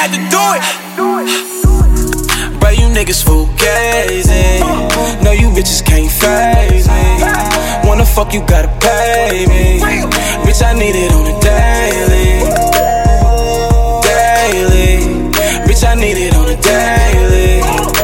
had to do it. Bro, you niggas fugazi. No, you bitches can't phase me. Wanna fuck, you gotta pay me. Bitch, I need it on a daily. Daily. Bitch, I need it on a daily.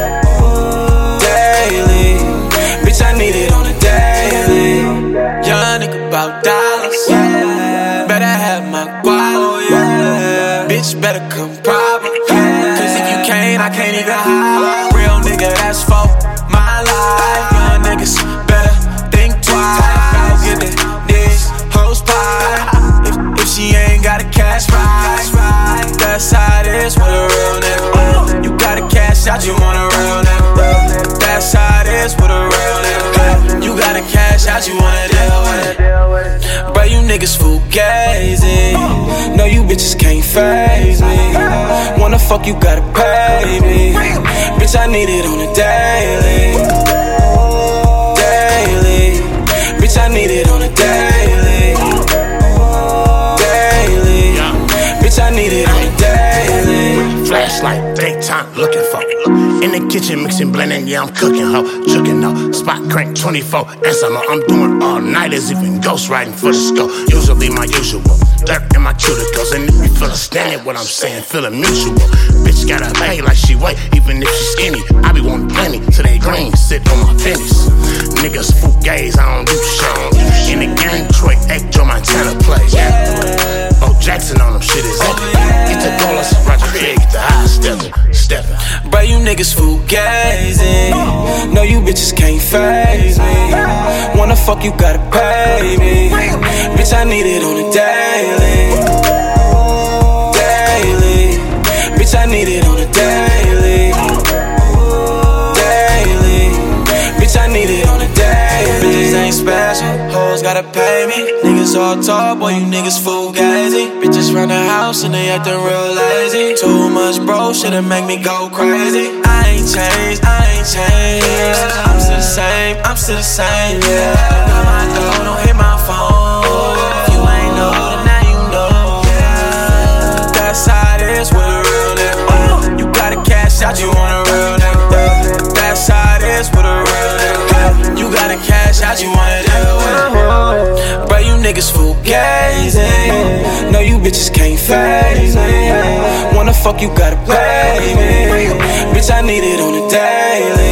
Daily. Bitch, I need it on a daily. Young nigga about dollars. Better have my guap. Bitch, better come proper. Cause if you can't, I can't even hide. Real nigga, that's for my life. Young niggas better think twice. I'll get the niggas hoes pie. If she ain't got a cash prize, that's how it is with a real nigga. You gotta cash out, you want a real nigga. That's how it is with a real nigga. You gotta cash out, you wanna deal with it. Bro, you niggas fugazi. No, you bitches can't phase me. Wanna fuck, you gotta pay me. Bitch, I need it on a daily. Daily. Bitch, I need it on a daily. Daily. Bitch, I need it on a daily. Flashlight, daytime, looking for it. In the kitchen, mixing, blending, yeah, I'm cooking, ho. Chucking, no. Spot crank 24. Answer, no, I'm doing all-nighters, even ghost riding for the scope. Usually my usual. Dirt in my cuticles, and if you feel understanding what I'm saying, feeling mutual. Bitch gotta pay like she weigh, even if she skinny. I be wanting plenty, till they green, sit on my pennies. Niggas fugazi, I don't do shit. In the game, Troy Ek, Joe Montana plays, yeah. Bo Jackson on them, shit is epic. Get the dollars, Roger Craig, get the high steppin'. Bro, you niggas fugazi. No, you bitches can't phase me. Wanna fuck, you gotta pay me. Bitch, I need it on a daily. Daily. Bitch, I need it on a daily. Daily. Bitch, I need it on a daily. Bitches ain't special, hoes gotta pay me. Niggas all talk, boy, you niggas fugazi. Bitches run the house and they actin' real lazy. Too much bro, shit'll make me go crazy. I ain't changed, I ain't changed. I'm still the same, I'm still the same, yeah. Knock my door, don't hit my phone. If you ain't know, then now you know, yeah. That's how it is with a real nigga. You gotta cash out, you want a real nigga. That's how it is with a real nigga. You gotta cash out, you wanna deal with it. Bro, you niggas fugazi. No, you bitches can't phase me. Wanna fuck, you gotta pay me. Bitch, I need it on a daily.